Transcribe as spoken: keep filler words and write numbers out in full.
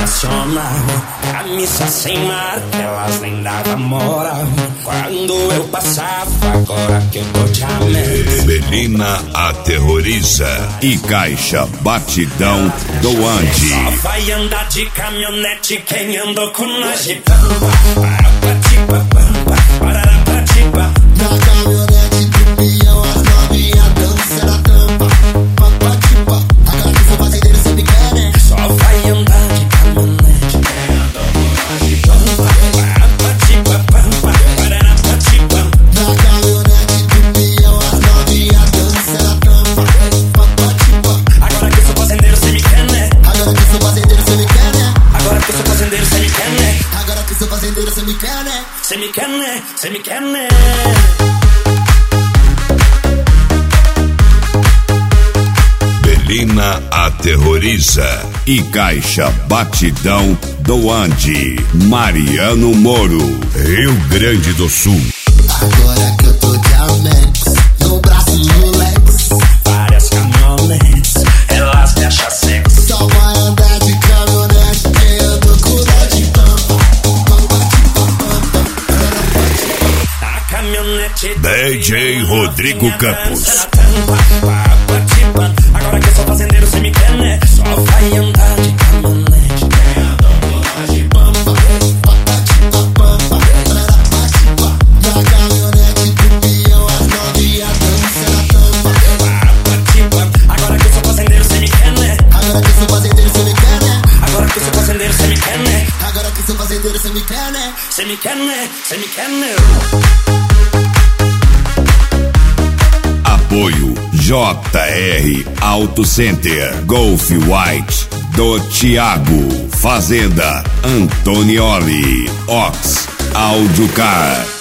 nacional. Camisa sem marca, elas nem davam moral. Quando eu passava, agora que eu tô de Amex. Belina aterroriza e Caixa Batidão do Andy. Só vai andar de caminhonete quem andou com nós de pampa. Para patipa, pampa, parará patipa. Na caminhonete do peão, as novinhas dançam na tampa. Pampa, tipa, agora que sou fazendeiro cê me quer, né? Só vai andar de caminhonete quem andou com nós de pampa. Para patipa, pampa, parará patipa. Na caminhonete do peão, as novinhas dançam na tampa. Pampa, tipa, Agora que eu sou fazendeiro cê me quer, né? agora que sou fazendeiro cê me quer, né? Agora que eu sou fazendeiro cê me quer, né? Agora que sou fazendeiro cê me quer, né? Cê me quer, né? Cê me quer, né? Belina aterroriza e Caixa Batidão do Andy. Mariano Moro, Rio Grande do Sul. Agora que eu tô de Amex, no braço no Lex. Várias caminhonetes, elas me acham sexy. Só vai andar de caminhonete quem andou com nós de tampa. Pampa, tipa, pampa, A caminhonete do D J Rodrigo Campos. Agora que eu sou fazendeiro cê me quer, né? Só vai andar de caminhonete quem andou com nós de pampa. pampa, tipa, pampa, parará, tipa. Na caminhonete do peão, as novinhas dançam na tampa. Agora que eu sou fazendeiro cê me quer, né? Agora que sou fazendeiro cê me quer, né? Agora que eu sou fazendeiro cê me quer, né? Agora que sou fazendeiro cê me quer, né? Cê me quer, né? Cê me quer, né? Apoio J R Auto Center, Golf White do Thiago, Fazenda Antonioli, Ox Audiocar.